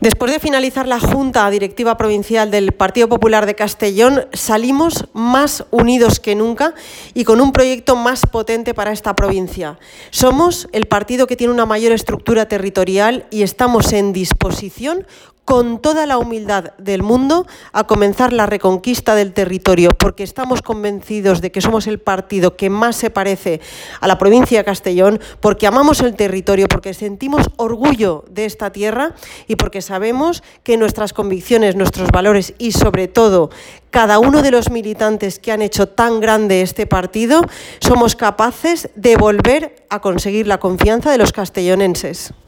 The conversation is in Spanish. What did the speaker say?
Después de finalizar la Junta Directiva Provincial del Partido Popular de Castellón, salimos más unidos que nunca y con un proyecto más potente para esta provincia. Somos el partido que tiene una mayor estructura territorial y estamos en disposición, con toda la humildad del mundo, a comenzar la reconquista del territorio, porque estamos convencidos de que somos el partido que más se parece a la provincia de Castellón, porque amamos el territorio, porque sentimos orgullo de esta tierra y porque sabemos que nuestras convicciones, nuestros valores y, sobre todo, cada uno de los militantes que han hecho tan grande este partido, somos capaces de volver a conseguir la confianza de los castellonenses.